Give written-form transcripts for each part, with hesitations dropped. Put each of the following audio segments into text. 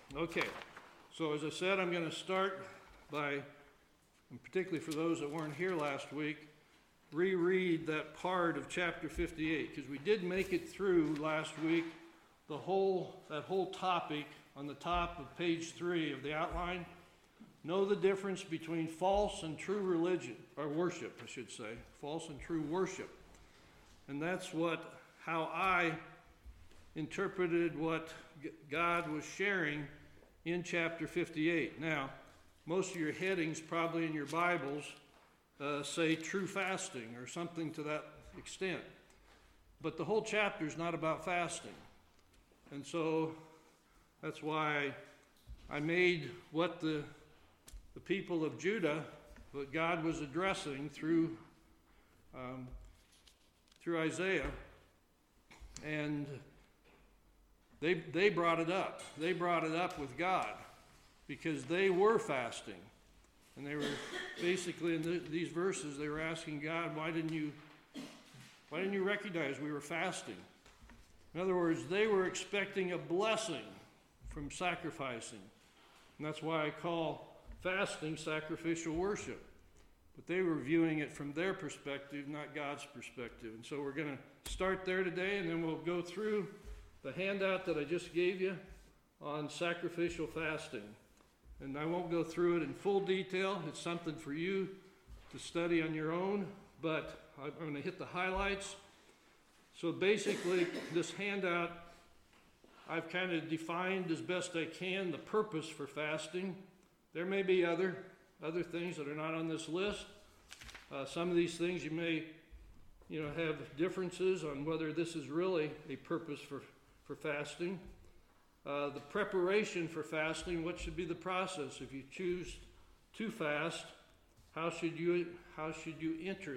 Okay, so as I said, I'm going to start by, and particularly for those that weren't here last week, reread that part of chapter 58, because we did make it through last week, that whole topic on the top of page 3 of the outline. Know the difference between false and true religion, or worship, I should say, false and true worship. And that's how I interpreted what God was sharing in chapter 58. Now, most of your headings probably in your Bibles say true fasting or something to that extent. But the whole chapter is not about fasting. And so that's why I made what the people of Judah, what God was addressing through Isaiah, and they brought it up. They brought it up with God because they were fasting. And they were basically in these verses, they were asking God, why didn't you recognize we were fasting? In other words, they were expecting a blessing from sacrificing. And that's why I call fasting sacrificial worship. But they were viewing it from their perspective, not God's perspective. And so we're going to start there today, and then we'll go through the handout that I just gave you on sacrificial fasting. And I won't go through it in full detail. It's something for you to study on your own, but I'm going to hit the highlights. So basically, this handout, I've kind of defined as best I can the purpose for fasting. There may be other things that are not on this list. Some of these things you may have differences on whether this is really a purpose for fasting. The preparation for fasting, what should be the process? If you choose to fast, how should you enter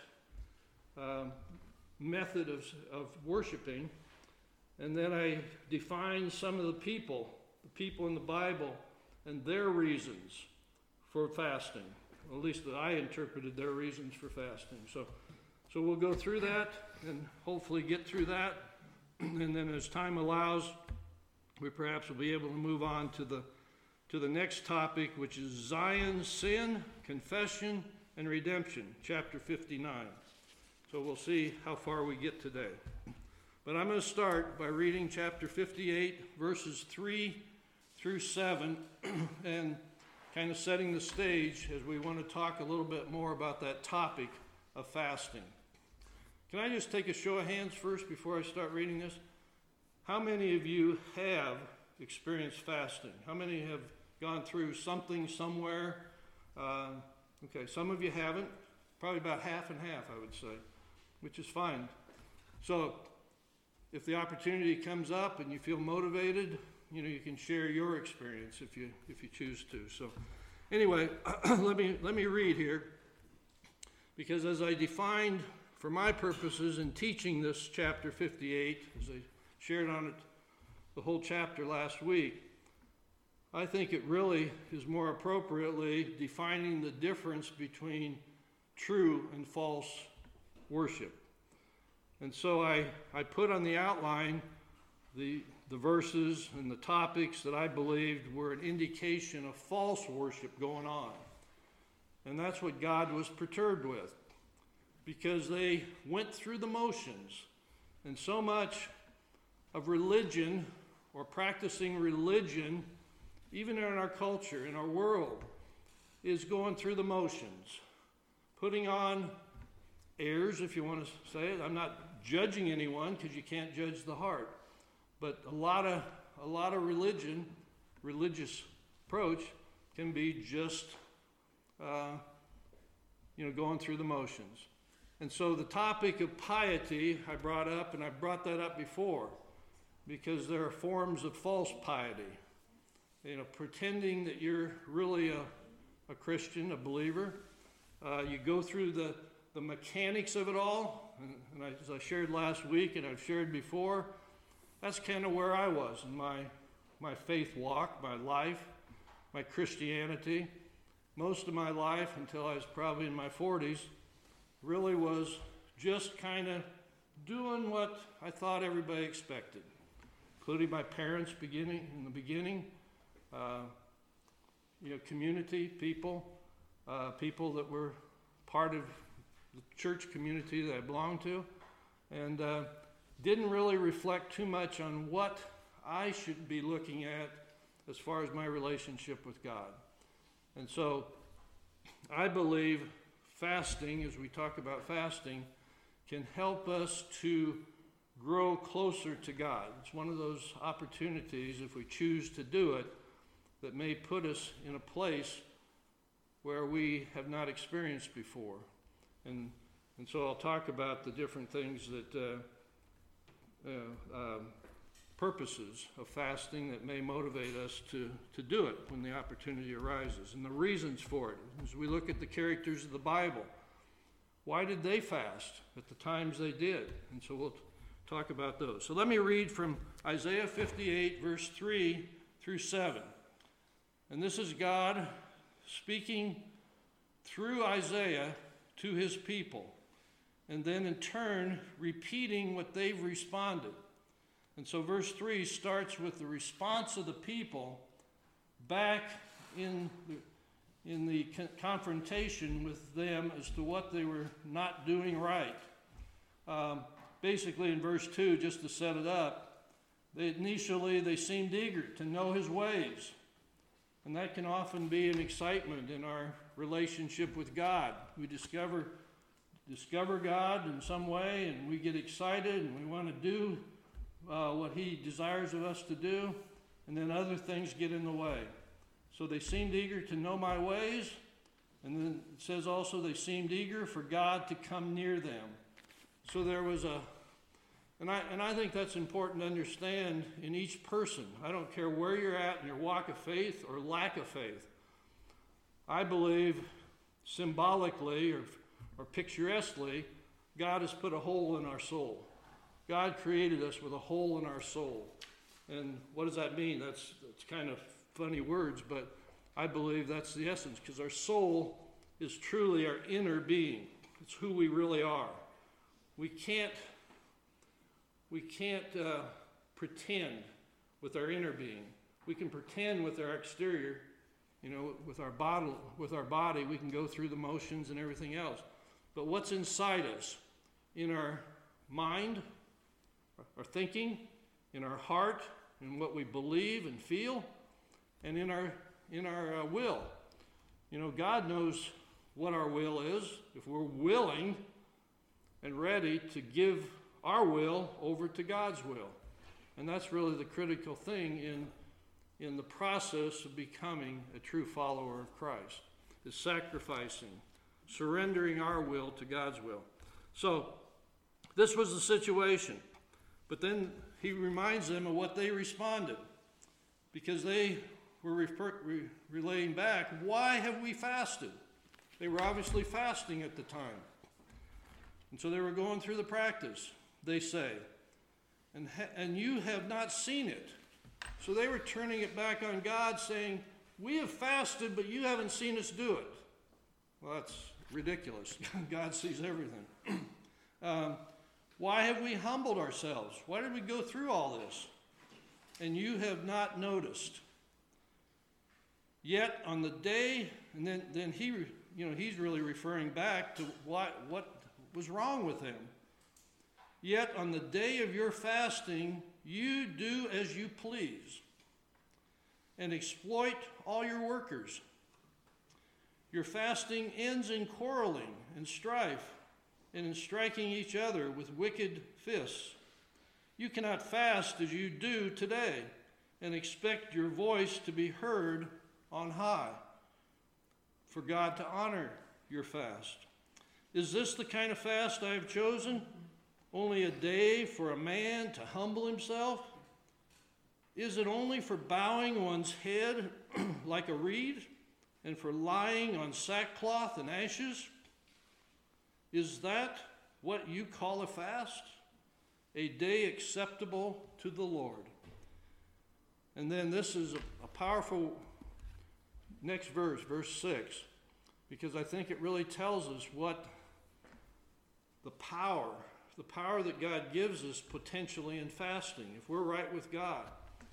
that method of worshiping? And then I define some of the people in the Bible and their reasons for fasting. At least that I interpreted their reasons for fasting. So we'll go through that and hopefully get through that. And then as time allows, we perhaps will be able to move on to the next topic, which is Zion's sin, confession, and redemption, chapter 59. So we'll see how far we get today. But I'm going to start by reading chapter 58, verses 3 through 7, and kind of setting the stage as we want to talk a little bit more about that topic of fasting. Can I just take a show of hands first before I start reading this? How many of you have experienced fasting? How many have gone through something somewhere? Okay, some of you haven't. Probably about half and half, I would say, which is fine. So if the opportunity comes up and you feel motivated, you can share your experience if you choose to. So anyway, let me read here, because as I defined for my purposes in teaching this chapter 58, as I shared on it the whole chapter last week, I think it really is more appropriately defining the difference between true and false worship. And so I put on the outline the verses and the topics that I believed were an indication of false worship going on. And that's what God was perturbed with, because they went through the motions. And so much of religion, or practicing religion, even in our culture, in our world, is going through the motions, putting on airs, if you want to say it. I'm not judging anyone, because you can't judge the heart. But a lot of religious approach can be just, going through the motions. And so the topic of piety I brought up, and I brought that up before, because there are forms of false piety. Pretending that you're really a Christian, a believer. You go through the mechanics of it all, and as I shared last week and I've shared before, that's kind of where I was in my faith walk, my life, my Christianity. Most of my life, until I was probably in my 40s, really was just kind of doing what I thought everybody expected, including my parents in the beginning. community, people that were part of the church community that I belonged to, and didn't really reflect too much on what I should be looking at as far as my relationship with God. And so I believe fasting, as we talk about fasting, can help us to grow closer to God. It's one of those opportunities, if we choose to do it, that may put us in a place where we have not experienced before. And so I'll talk about the different things that purposes of fasting that may motivate us to do it when the opportunity arises, and the reasons for it. As we look at the characters of the Bible, why did they fast at the times they did? And so we'll talk about those. So let me read from Isaiah 58, verse 3 through 7. And this is God speaking through Isaiah to his people, and then in turn repeating what they've responded. And so verse 3 starts with the response of the people back in the confrontation with them as to what they were not doing right. Basically in verse 2, just to set it up, initially they seemed eager to know his ways. And that can often be an excitement in our relationship with God. We discover God in some way, and we get excited, and we want to do what he desires of us to do, and then other things get in the way. So they seemed eager to know my ways, and then it says also they seemed eager for God to come near them. So there was and I think that's important to understand in each person. I don't care where you're at in your walk of faith or lack of faith. I believe symbolically or picturesquely, God has put a hole in our soul. God created us with a hole in our soul. And what does that mean? That's kind of funny words, but I believe that's the essence, because our soul is truly our inner being. It's who we really are. We can't pretend with our inner being. We can pretend with our exterior, with our body, we can go through the motions and everything else. But what's inside us, in our mind, our thinking, in our heart, in what we believe and feel, and in our will. God knows what our will is if we're willing and ready to give our will over to God's will. And that's really the critical thing in the process of becoming a true follower of Christ, is sacrificing, surrendering our will to God's will. So this was the situation. But then he reminds them of what they responded, because they were relaying back, why have we fasted? They were obviously fasting at the time. And so they were going through the practice, they say, and you have not seen it. So they were turning it back on God, saying, we have fasted, but you haven't seen us do it. Well, that's ridiculous. God sees everything. Why have we humbled ourselves? Why did we go through all this? And you have not noticed. Yet on the day, and then he's really referring back to what was wrong with him. Yet on the day of your fasting, you do as you please and exploit all your workers. Your fasting ends in quarreling and strife, and in striking each other with wicked fists. You cannot fast as you do today and expect your voice to be heard on high, for God to honor your fast. Is this the kind of fast I have chosen? Only a day for a man to humble himself? Is it only for bowing one's head like a reed and for lying on sackcloth and ashes? Is that what you call a fast? A day acceptable to the Lord. And then this is a powerful next verse, verse 6, because I think it really tells us what the power that God gives us potentially in fasting, if we're right with God.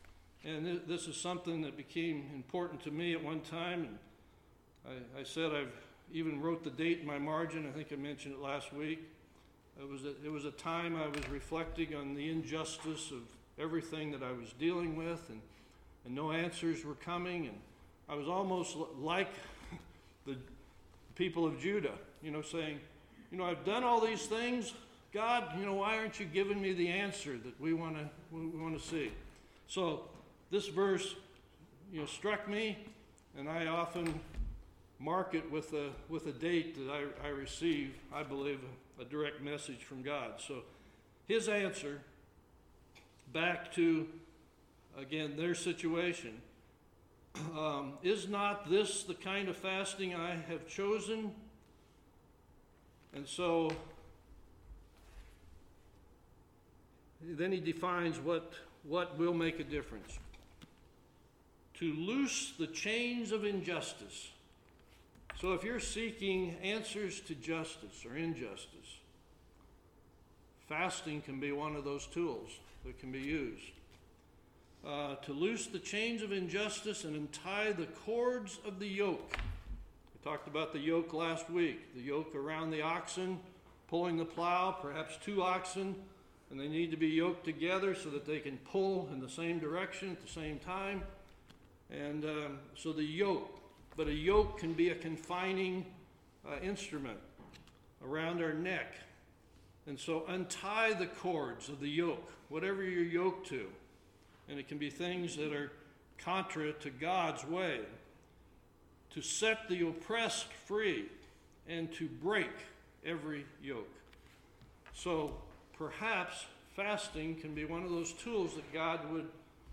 And this is something that became important to me at one time. And I said I've even wrote the date in my margin. I think I mentioned it last week. It was a time I was reflecting on the injustice of everything that I was dealing with, and no answers were coming. And I was almost like the people of Judah, saying, I've done all these things. God, why aren't you giving me the answer that we want to see? So this verse, struck me, and I often mark it with a date that I receive, I believe, a direct message from God. So his answer back to, again, their situation, is not this the kind of fasting I have chosen? And so then he defines what will make a difference. To loose the chains of injustice. So if you're seeking answers to justice or injustice, fasting can be one of those tools that can be used. To loose the chains of injustice and untie the cords of the yoke. We talked about the yoke last week. The yoke around the oxen, pulling the plow, perhaps 2 oxen, and they need to be yoked together so that they can pull in the same direction at the same time. And so the yoke. But a yoke can be a confining instrument around our neck. And so untie the cords of the yoke, whatever you're yoked to. And it can be things that are contra to God's way. To set the oppressed free and to break every yoke. So perhaps fasting can be one of those tools that God would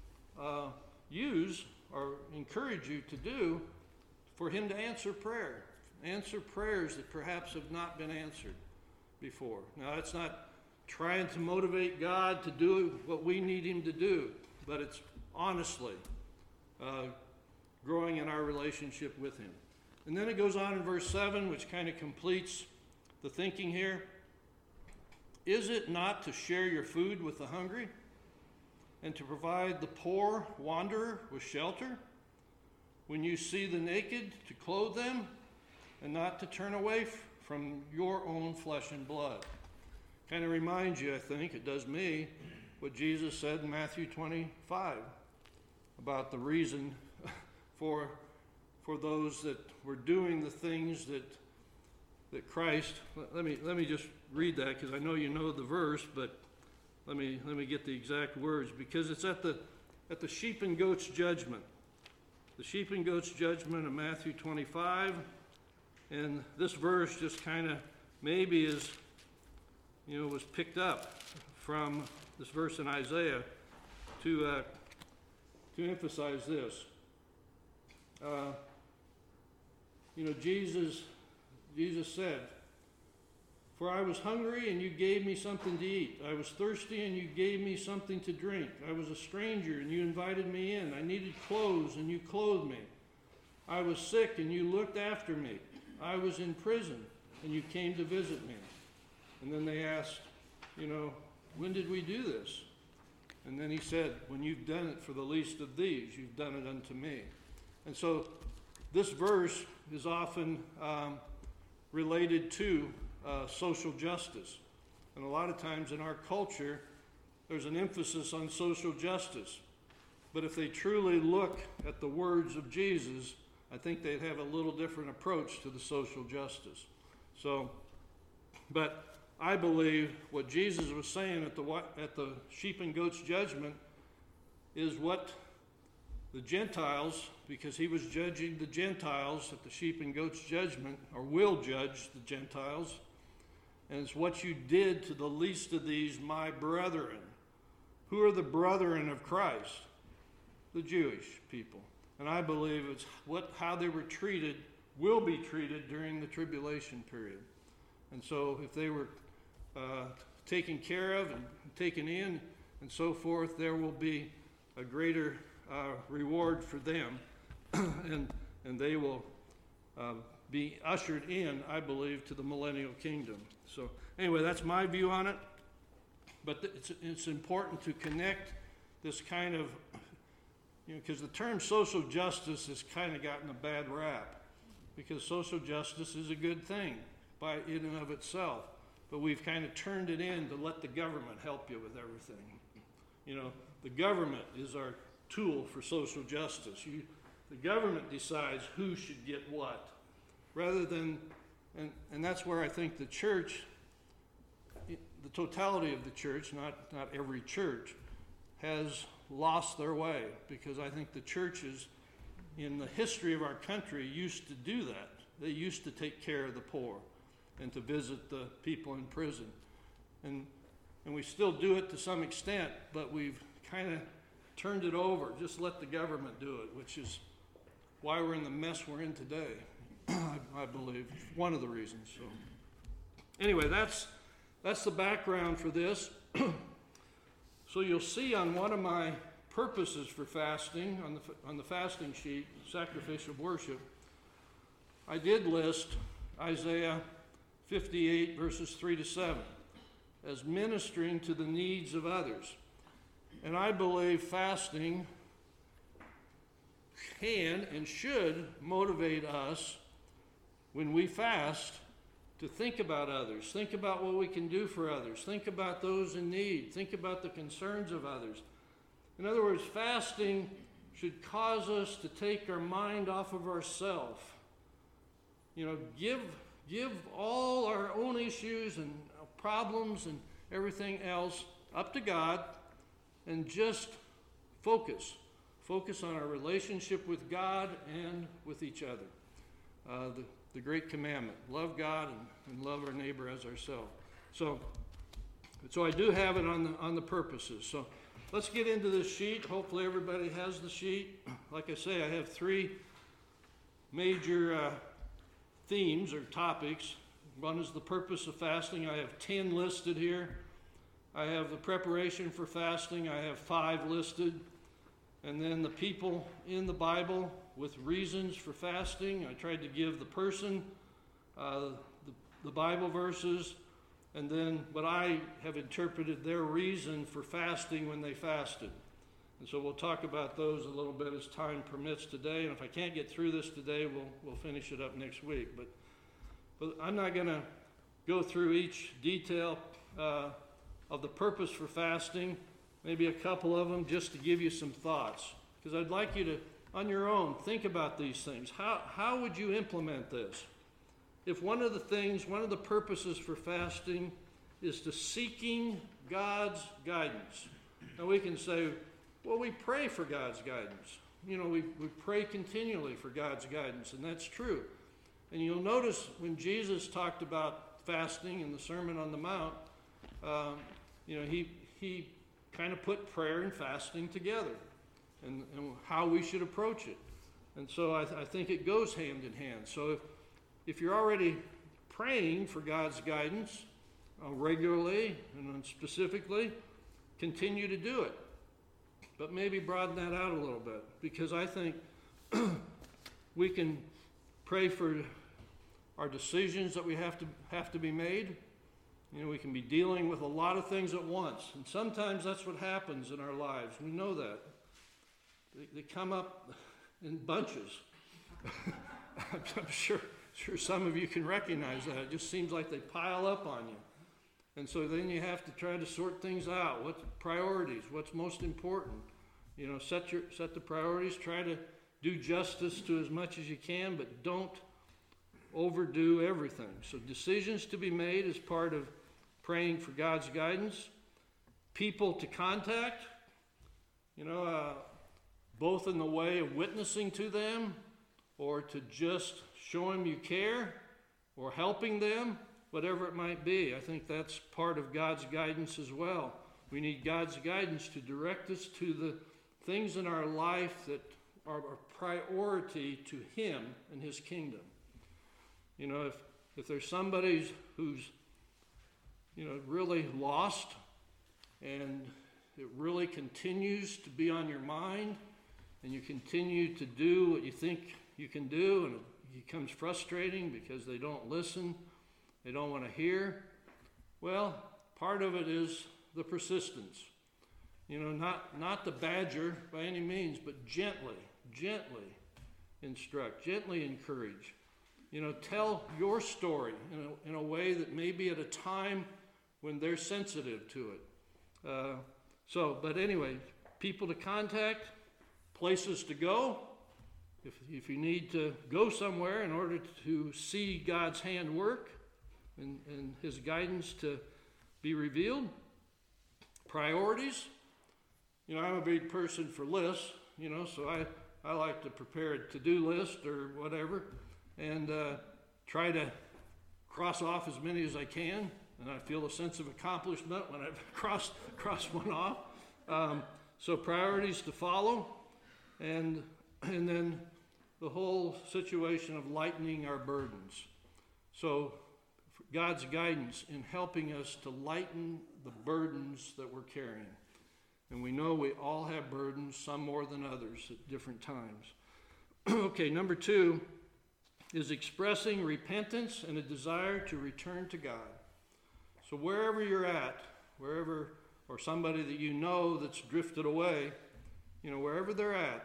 use or encourage you to do for him to answer prayer. Answer prayers that perhaps have not been answered before. Now, that's not trying to motivate God to do what we need him to do, but it's honestly growing in our relationship with him. And then it goes on in verse 7, which kind of completes the thinking here. Is it not to share your food with the hungry and to provide the poor wanderer with shelter? When you see the naked, to clothe them, and not to turn away from your own flesh and blood. Kind of reminds you, I think, it does me, what Jesus said in Matthew 25 about the reason for those that were doing the things that Christ. Let me just read that, because I know you know the verse, but let me get the exact words, because it's at the sheep and goats judgment. The sheep and goats judgment of Matthew 25, and this verse just kind of maybe is, was picked up from this verse in Isaiah to emphasize this. Jesus said, "For I was hungry and you gave me something to eat. I was thirsty and you gave me something to drink. I was a stranger and you invited me in. I needed clothes and you clothed me. I was sick and you looked after me. I was in prison and you came to visit me." And then they asked, when did we do this? And then he said, when you've done it for the least of these, you've done it unto me. And so this verse is often related to social justice. And a lot of times in our culture, there's an emphasis on social justice. But if they truly look at the words of Jesus, I think they'd have a little different approach to the social justice. But I believe what Jesus was saying at the sheep and goats judgment is what the Gentiles, because he was judging the Gentiles at the sheep and goats judgment, or will judge the Gentiles, and it's what you did to the least of these, my brethren. Who are the brethren of Christ? The Jewish people. And I believe it's how they were treated, will be treated during the tribulation period. And so if they were taken care of and taken in and so forth, there will be a greater reward for them, and they will be ushered in, I believe, to the millennial kingdom. So anyway, that's my view on it. But it's important to connect this kind of because the term social justice has kind of gotten a bad rap, because social justice is a good thing by in and of itself, but we've kind of turned it in to let the government help you with everything. The government is our tool for social justice. The government decides who should get what, rather than, and that's where I think the church, the totality of the church, not every church, has lost their way, because I think the churches in the history of our country used to do that. They used to take care of the poor and to visit the people in prison. And we still do it to some extent, but we've kind of turned it over. Just let the government do it, which is why we're in the mess we're in today, I believe. One of the reasons. So anyway, that's the background for this. So you'll see on one of my purposes for fasting, on the fasting sheet, sacrificial worship, I did list Isaiah 58 verses 3-7 as ministering to the needs of others. And I believe fasting can and should motivate us when we fast to think about others, think about what we can do for others, think about those in need, think about the concerns of others. In other words, fasting should cause us to take our mind off of ourselves. Give all our own issues and problems and everything else up to God, and just focus on our relationship with God and with each other. The great commandment, love God and love our neighbor as ourselves. So I do have it on the purposes. So let's get into this sheet. Hopefully everybody has the sheet. Like I say, I have 3 major themes or topics. One is the purpose of fasting. I have 10 listed here. I have the preparation for fasting. I have 5 listed. And then the people in the Bible with reasons for fasting. I tried to give the person, the Bible verses, and then what I have interpreted their reason for fasting when they fasted. And so we'll talk about those a little bit as time permits today. And if I can't get through this today, we'll finish it up next week. But I'm not going to go through each detail of the purpose for fasting, maybe a couple of them just to give you some thoughts. Because I'd like you to, on your own, think about these things. How would you implement this? If one of the purposes for fasting is to seeking God's guidance. Now we can say, well, we pray for God's guidance. We pray continually for God's guidance, and that's true. And you'll notice when Jesus talked about fasting in the Sermon on the Mount, he kind of put prayer and fasting together and how we should approach it. And so I think it goes hand in hand. So if you're already praying for God's guidance regularly and specifically, continue to do it. But maybe broaden that out a little bit, because I think we can pray for our decisions that we have to be made. We can be dealing with a lot of things at once, and sometimes that's what happens in our lives. We know that. They come up in bunches. I'm sure some of you can recognize that. It just seems like they pile up on you. And so then you have to try to sort things out. What's priorities? What's most important? Set the priorities. Try to do justice to as much as you can, but don't overdo everything. So decisions to be made is part of praying for God's guidance. People to contact, both in the way of witnessing to them or to just show them you care or helping them, whatever it might be. I think that's part of God's guidance as well. We need God's guidance to direct us to the things in our life that are a priority to Him and His kingdom. If there's somebody who's really lost and it really continues to be on your mind and you continue to do what you think you can do, and it becomes frustrating because they don't listen, they don't want to hear, well, part of it is the persistence. Not the badger by any means, but gently instruct, gently encourage. Tell your story in a way that may be at a time when they're sensitive to it. But anyway, people to contact, places to go. If you need to go somewhere in order to see God's hand work and His guidance to be revealed. Priorities. I'm a big person for lists, so I like to prepare a to-do list or whatever and try to cross off as many as I can, and I feel a sense of accomplishment when I've crossed one off. So priorities to follow, and then the whole situation of lightening our burdens. So God's guidance in helping us to lighten the burdens that we're carrying. And we know we all have burdens, some more than others at different times. Okay, number 2 is expressing repentance and a desire to return to God. So wherever you're at, or somebody that you know that's drifted away, wherever they're at,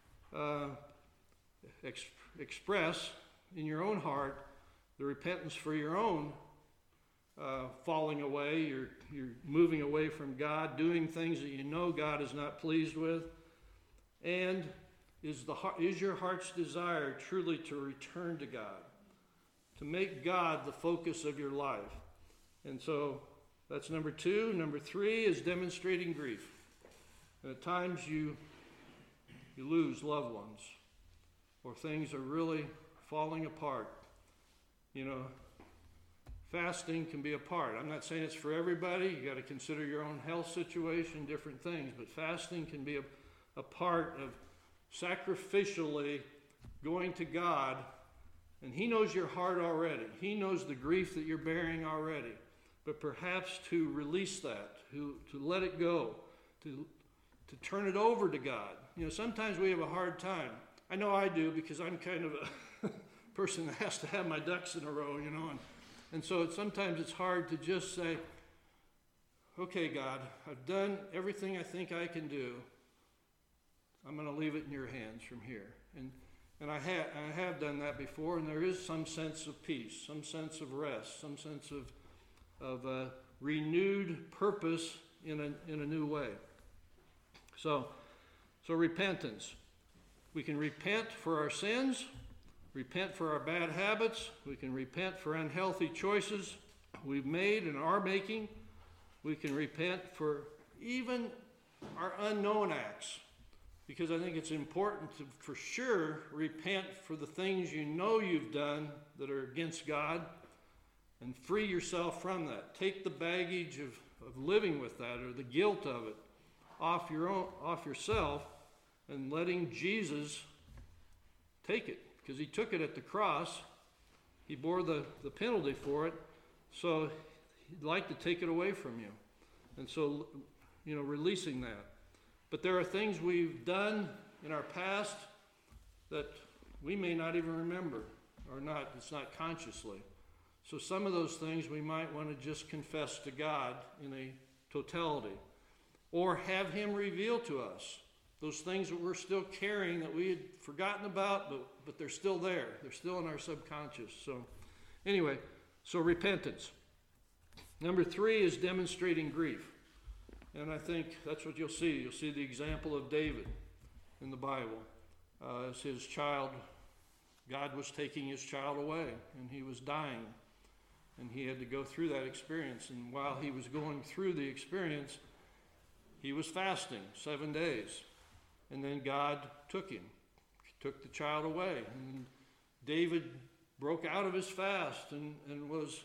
express in your own heart the repentance for your own falling away. You're moving away from God, doing things that you know God is not pleased with. And is your heart's desire truly to return to God, to make God the focus of your life? And so that's number 2. Number 3 is demonstrating grief. And at times you lose loved ones, or things are really falling apart. Fasting can be a part. I'm not saying it's for everybody. You got to consider your own health situation, different things. But fasting can be a part of sacrificially going to God. And He knows your heart already. He knows the grief that you're bearing already. But perhaps to release that, to let it go, to turn it over to God. Sometimes we have a hard time. I know I do, because I'm kind of a person that has to have my ducks in a row, And so sometimes it's hard to just say, okay, God, I've done everything I think I can do. I'm going to leave it in your hands from here. And I have done that before, and there is some sense of peace, some sense of rest, some sense of renewed purpose in a new way. So repentance. We can repent for our sins, repent for our bad habits. We can repent for unhealthy choices we've made and are making. We can repent for even our unknown acts, because I think it's important to, for sure, repent for the things you know you've done that are against God, and free yourself from that. Take the baggage of living with that, or the guilt of it, off yourself, and letting Jesus take it. Because He took it at the cross. He bore the penalty for it. So He'd like to take it away from you. And so, releasing that. But there are things we've done in our past that we may not even remember, or not. It's not consciously. So some of those things we might want to just confess to God in a totality, or have Him reveal to us those things that we're still carrying that we had forgotten about, but they're still there. They're still in our subconscious. So anyway, repentance. Number 3 is demonstrating grief. And I think that's what you'll see. You'll see the example of David in the Bible. As his child, God was taking his child away, and he was dying. And he had to go through that experience. And while he was going through the experience, he was fasting 7 days. And then God took him, took the child away. And David broke out of his fast and was,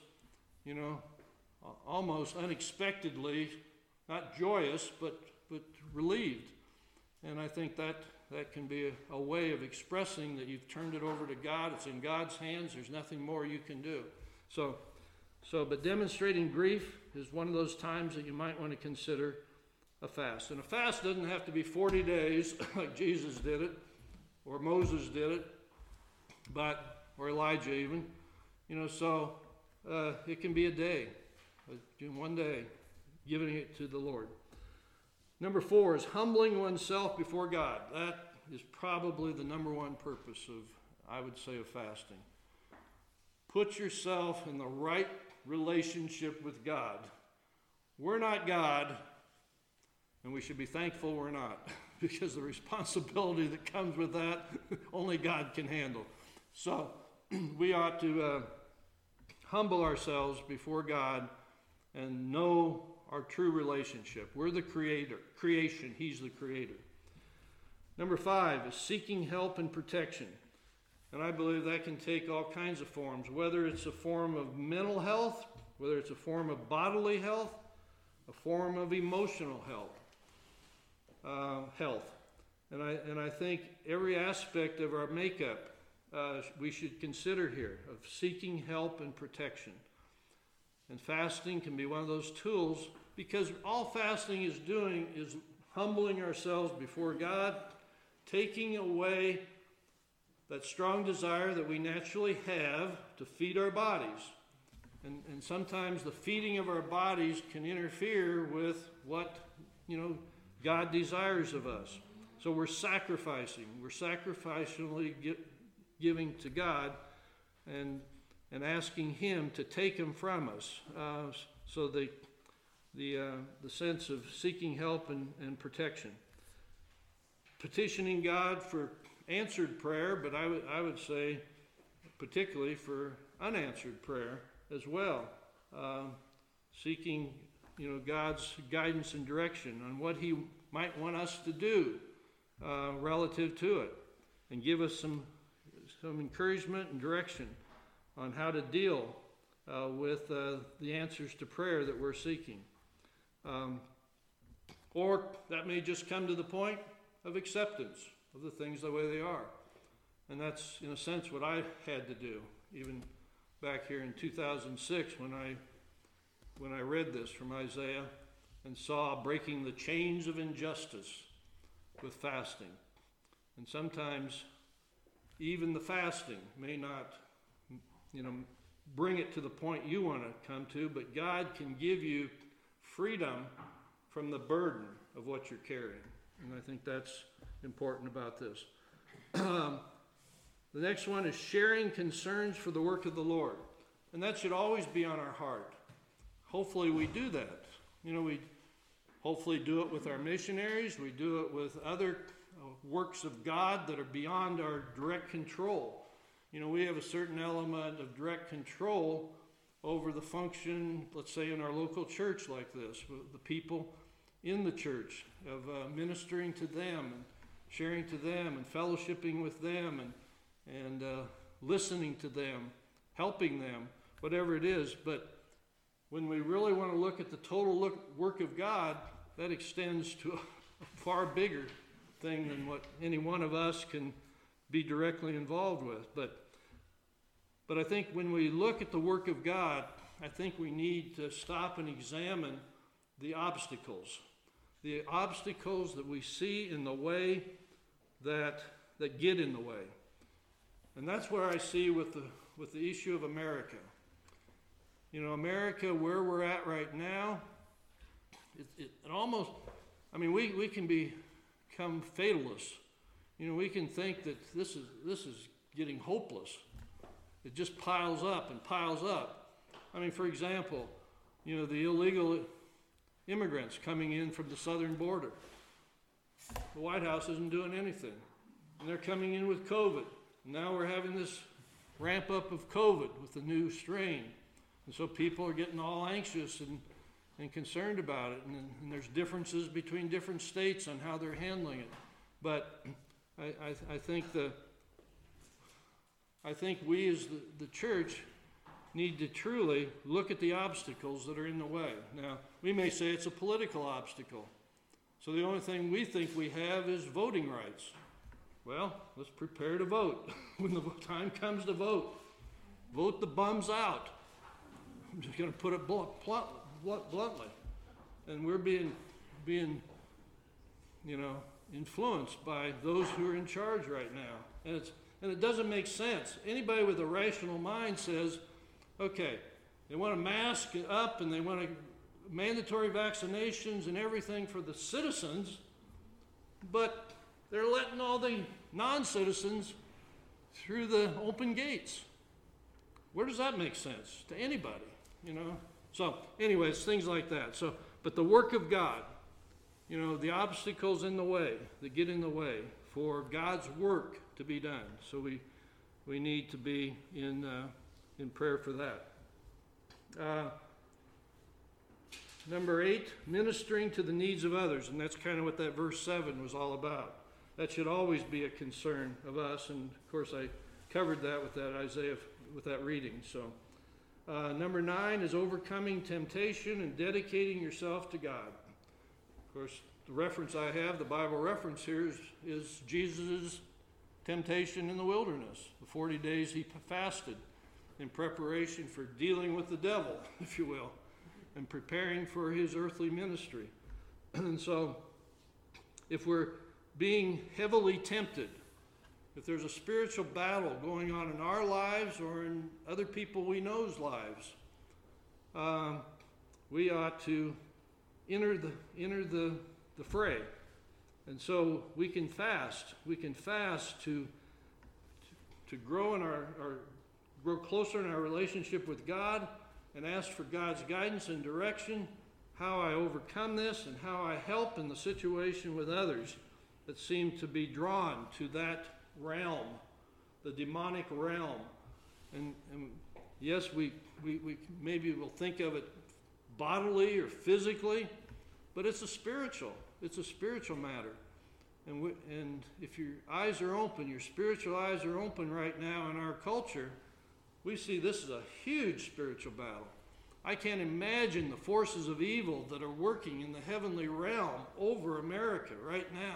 almost unexpectedly, not joyous, but relieved. And I think that can be a way of expressing that you've turned it over to God. It's in God's hands. There's nothing more you can do. But demonstrating grief is one of those times that you might want to consider a fast. And a fast doesn't have to be 40 days like Jesus did it, or Moses did it, or Elijah even. It can be a day, 1 day, giving it to the Lord. Number 4 is humbling oneself before God. That is probably the number one purpose of, I would say, of fasting. Put yourself in the right relationship with God. We're not God, and we should be thankful we're not, because the responsibility that comes with that, only God can handle. So we ought to humble ourselves before God and know our true relationship. We're the creation. He's the creator. Number 5 is seeking help and protection. And I believe that can take all kinds of forms, whether it's a form of mental health, whether it's a form of bodily health, a form of emotional health. And I think every aspect of our makeup we should consider here, of seeking help and protection. And fasting can be one of those tools, because all fasting is doing is humbling ourselves before God, taking away that strong desire that we naturally have to feed our bodies. And sometimes the feeding of our bodies can interfere with what, God desires of us. So we're sacrificing. We're sacrificially giving to God and asking Him to take them from us. So the sense of seeking help and protection. Petitioning God for answered prayer, but I would say particularly for unanswered prayer as well. Seeking, God's guidance and direction on what He might want us to do relative to it, and give us some encouragement and direction on how to deal with the answers to prayer that we're seeking. Or that may just come to the point of acceptance of the things the way they are. And that's, in a sense, what I had to do, even back here in 2006 when I read this from Isaiah and saw breaking the chains of injustice with fasting. And sometimes even the fasting may not, bring it to the point you want to come to, but God can give you freedom from the burden of what you're carrying. And I think that's important about this. The next one is sharing concerns for the work of the Lord. And that should always be on our heart. Hopefully we do that. We hopefully do it with our missionaries. We do it with other works of God that are beyond our direct control. We have a certain element of direct control over the function, let's say in our local church like this, the people in the church, of ministering to them and sharing to them and fellowshipping with them and listening to them, helping them, whatever it is. But when we really want to look at the total work of God, that extends to a far bigger thing than what any one of us can be directly involved with. But I think when we look at the work of God, I think we need to stop and examine the obstacles that we see in the way that get in the way. And that's where I see with the issue of America. America, where we're at right now, it almost, we can become fatalists. We can think that this is getting hopeless. It just piles up and piles up. For example, the illegal immigrants coming in from the southern border. The White House isn't doing anything. And they're coming in with COVID. Now we're having this ramp up of COVID with the new strain. And so people are getting all anxious and concerned about it. And there's differences between different states on how they're handling it. But I think we as the church need to truly look at the obstacles that are in the way. Now, we may say it's a political obstacle. So the only thing we think we have is voting rights. Well, let's prepare to vote. When the time comes to vote the bums out. I'm just going to put it bluntly. And we're being influenced by those who are in charge right now. And it doesn't make sense. Anybody with a rational mind says, okay, they want to mask up and they want to mandatory vaccinations and everything for the citizens, but they're letting all the non-citizens through the open gates. Where does that make sense to anybody, you know? So anyways, things like that. So, but the work of God, you know, the obstacles in the way that get in the way for God's work to be done. So we need to be in prayer for that. Number 8, ministering to the needs of others, and that's kind of what that verse 7 was all about. That should always be a concern of us, and of course I covered that with that Isaiah, with that reading. So number 9 is overcoming temptation and dedicating yourself to God. Of course, the reference I have, the Bible reference here, is Jesus' temptation in the wilderness. The 40 days he fasted in preparation for dealing with the devil, if you will, and preparing for his earthly ministry. And so, if we're being heavily tempted, if there's a spiritual battle going on in our lives or in other people we know's lives, we ought to enter the fray. And so we can fast. We can fast to grow in grow closer in our relationship with God, and ask for God's guidance and direction, how I overcome this and how I help in the situation with others that seem to be drawn to that realm, the demonic realm. And yes, we maybe will think of it bodily or physically, but it's a spiritual matter. And if your eyes are open, your spiritual eyes are open right now in our culture, we see this is a huge spiritual battle. I can't imagine the forces of evil that are working in the heavenly realm over America right now.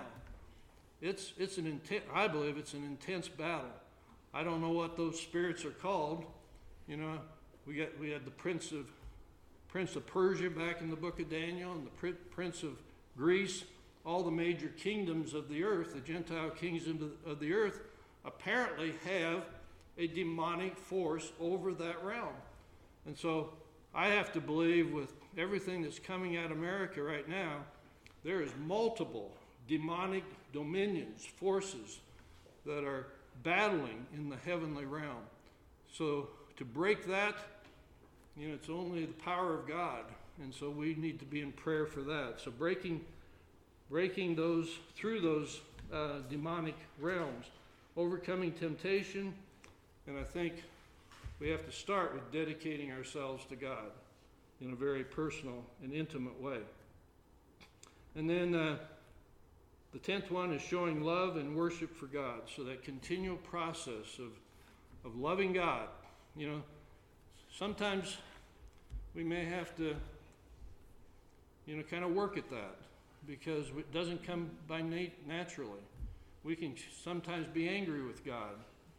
I believe it's an intense battle. I don't know what those spirits are called. You know, we had the prince of Persia back in the book of Daniel, and the prince of Greece. All the major kingdoms of the earth, the Gentile kingdoms of the earth, apparently have a demonic force over that realm. And so I have to believe, with everything that's coming at America right now, there is multiple demonic dominions, forces that are battling in the heavenly realm. So to break that, you know, it's only the power of God. And so we need to be in prayer for that. So breaking through those demonic realms, overcoming temptation. And I think we have to start with dedicating ourselves to God in a very personal and intimate way. And then the 10th one is showing love and worship for God. So that continual process of loving God. You know, sometimes we may have to, you know, kind of work at that, because it doesn't come by naturally. We can sometimes be angry with God.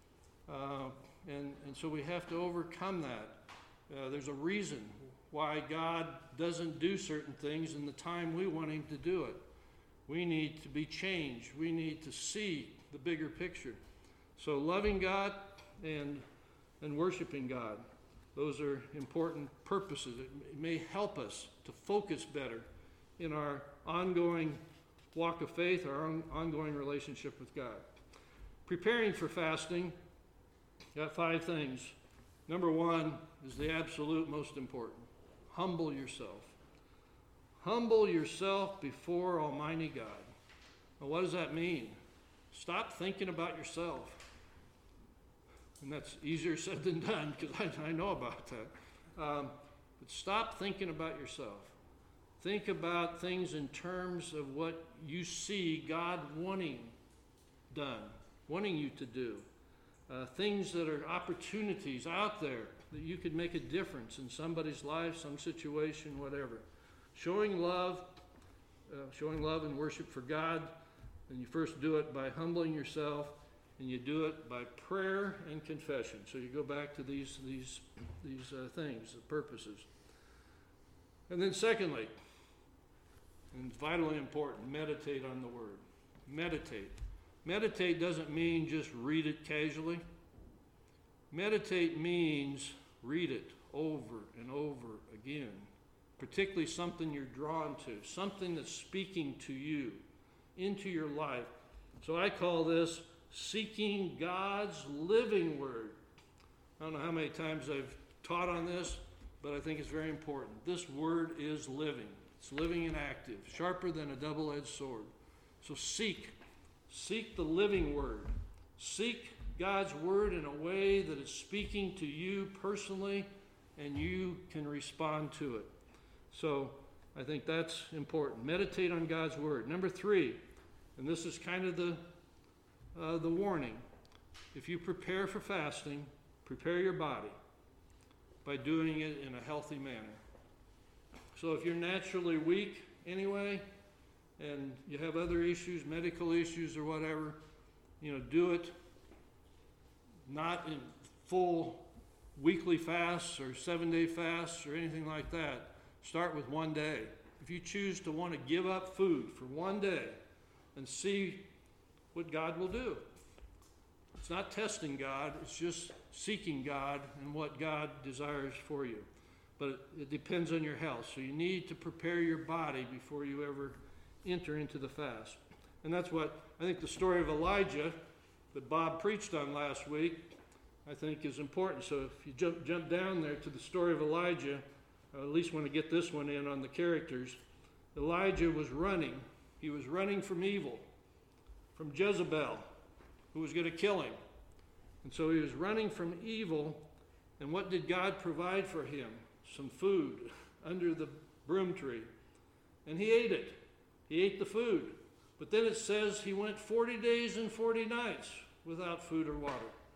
And so we have to overcome that. There's a reason why God doesn't do certain things in the time we want him to do it. We need to be changed. We need to see the bigger picture. So loving God and worshiping God, those are important purposes. It may help us to focus better in our ongoing walk of faith, our ongoing relationship with God. Preparing for fasting, got 5 things. Number 1 is the absolute most important. Humble yourself. Humble yourself before Almighty God. Now, what does that mean? Stop thinking about yourself. And that's easier said than done, because I know about that. But stop thinking about yourself. Think about things in terms of what you see God wanting done, wanting you to do. Things that are opportunities out there that you could make a difference in somebody's life, some situation, whatever. Showing love and worship for God, and you first do it by humbling yourself, and you do it by prayer and confession. So you go back to these things, the purposes. And then secondly, and vitally important, meditate on the Word. Meditate. Meditate doesn't mean just read it casually. Meditate means read it over and over again particularly something you're drawn to, something that's speaking to you, into your life. So I call this seeking God's living word. I don't know how many times I've taught on this, but I think it's very important. This word is living. It's living and active, sharper than a double-edged sword. So seek the living word. Seek God's word in a way that it's speaking to you personally and you can respond to it. So I think that's important. Meditate on God's word. Number 3, and this is kind of the warning. If you prepare for fasting, prepare your body by doing it in a healthy manner. So if you're naturally weak anyway, and you have other issues, medical issues or whatever, do it not in full weekly fasts or 7-day fasts or anything like that. Start with 1 day. If you choose to want to give up food for 1 day and see what God will do. It's not testing God, it's just seeking God and what God desires for you. But it depends on your health. So you need to prepare your body before you ever enter into the fast. And that's what I think the story of Elijah that Bob preached on last week, I think is important. So if you jump down there to the story of Elijah, I at least want to get this one in on the characters. Elijah was running. He was running from evil, from Jezebel, who was going to kill him. And so he was running from evil, and what did God provide for him? Some food under the broom tree. And he ate it. He ate the food. But then it says he went 40 days and 40 nights without food or water.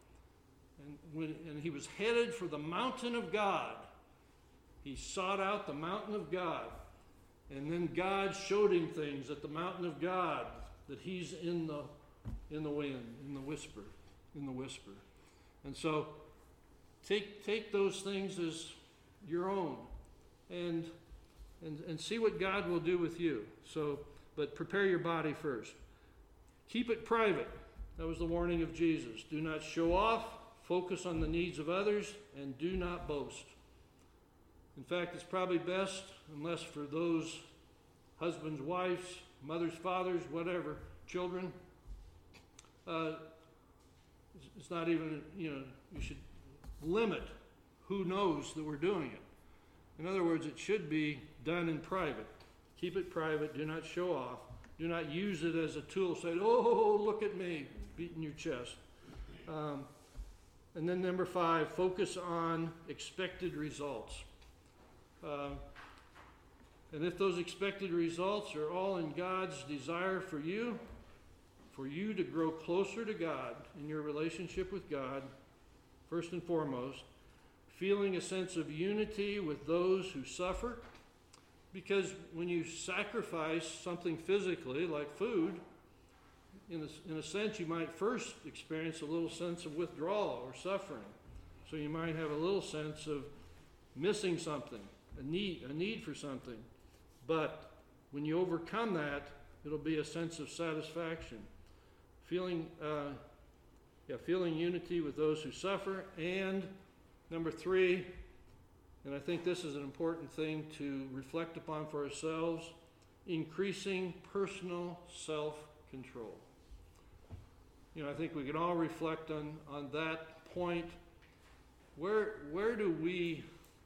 And he was headed for the mountain of God. He sought out the mountain of God. And then God showed him things at the mountain of God, that he's in the wind, in the whisper. And so take those things as your own and see what God will do with you. So, but prepare your body first. Keep it private. That was the warning of Jesus. Do not show off, focus on the needs of others, and do not boast. In fact, it's probably best, unless for those husbands, wives, mothers, fathers, whatever, children, it's not even, you should limit who knows that we're doing it. In other words, it should be done in private. Keep it private. Do not show off. Do not use it as a tool. Say, oh, look at me, beating your chest. And then number 5, focus on expected results. And if those expected results are all in God's desire for you to grow closer to God in your relationship with God, first and foremost, feeling a sense of unity with those who suffer, because when you sacrifice something physically, like food, in a sense you might first experience a little sense of withdrawal or suffering. So you might have a little sense of missing something, a need for something. But when you overcome that, it'll be a sense of satisfaction. Feeling unity with those who suffer. And number 3, and I think this is an important thing to reflect upon for ourselves, increasing personal self-control. I think we can all reflect on that point. Where do we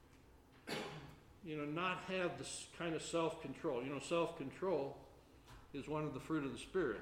not have this kind of self-control? Self-control is one of the fruit of the Spirit,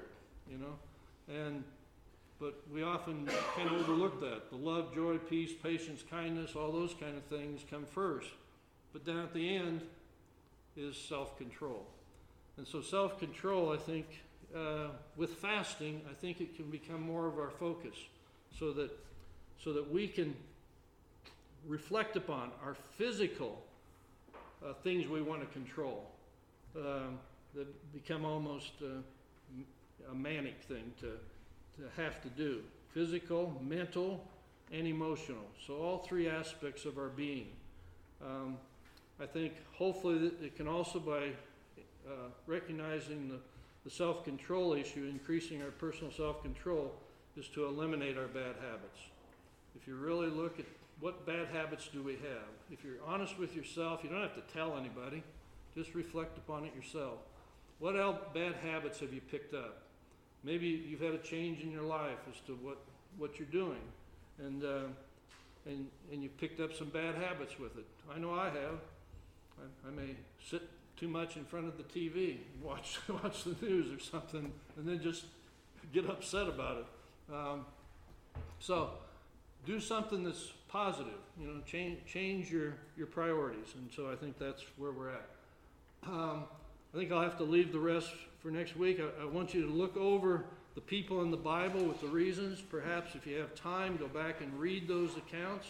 but we often kind of overlook that. The love, joy, peace, patience, kindness, all those kind of things come first. But then at the end is self-control. And so self-control, I think, with fasting, I think it can become more of our focus so that we can reflect upon our physical things we want to control that become almost a manic thing to have to do. Physical, mental, and emotional. So all 3 aspects of our being. I think hopefully that it can also, by recognizing the self-control issue, increasing our personal self-control, is to eliminate our bad habits. if you really look at what bad habits do we have, if you're honest with yourself, you don't have to tell anybody, just reflect upon it yourself. What else bad habits have you picked up? Maybe you've had a change in your life as to what you're doing, and you've picked up some bad habits with it. I know I have. I may sit too much in front of the TV and watch the news or something, and then just get upset about it. So do something that's positive. Change your priorities. And so I think that's where we're at. I think I'll have to leave the rest for next week. I want you to look over the people in the Bible with the reasons. Perhaps if you have time, go back and read those accounts.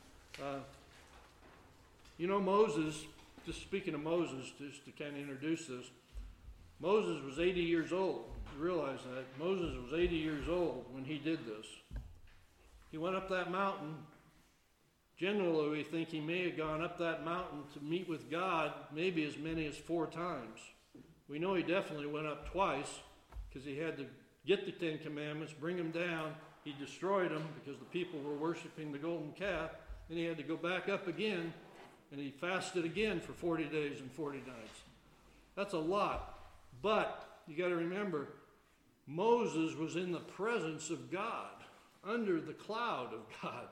Moses, just speaking of Moses, just to kind of introduce this, Moses was 80 years old. You realize that? Moses was 80 years old when he did this. He went up that mountain. Generally, we think he may have gone up that mountain to meet with God maybe as many as 4 times. We know he definitely went up twice because he had to get the 10 Commandments, bring them down. He destroyed them because the people were worshiping the golden calf. Then he had to go back up again, and he fasted again for 40 days and 40 nights. That's a lot. But you got to remember, Moses was in the presence of God, under the cloud of God.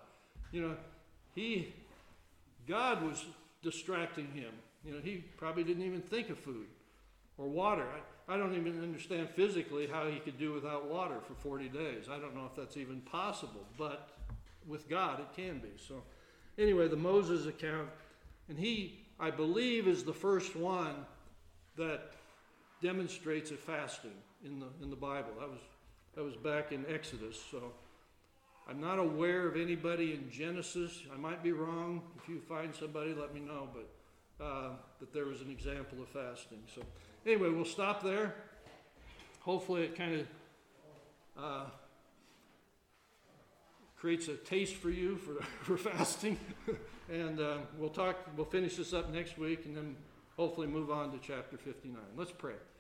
God was distracting him. He probably didn't even think of food or water. I don't even understand physically how he could do without water for 40 days. I don't know if that's even possible, but with God it can be. So anyway, the Moses account, and he, I believe, is the first one that demonstrates a fasting in the Bible. That was back in Exodus. So I'm not aware of anybody in Genesis. I might be wrong. If you find somebody, let me know. But that there was an example of fasting. So anyway, we'll stop there. Hopefully it kind of creates a taste for you for fasting. And we'll finish this up next week and then hopefully move on to chapter 59. Let's pray.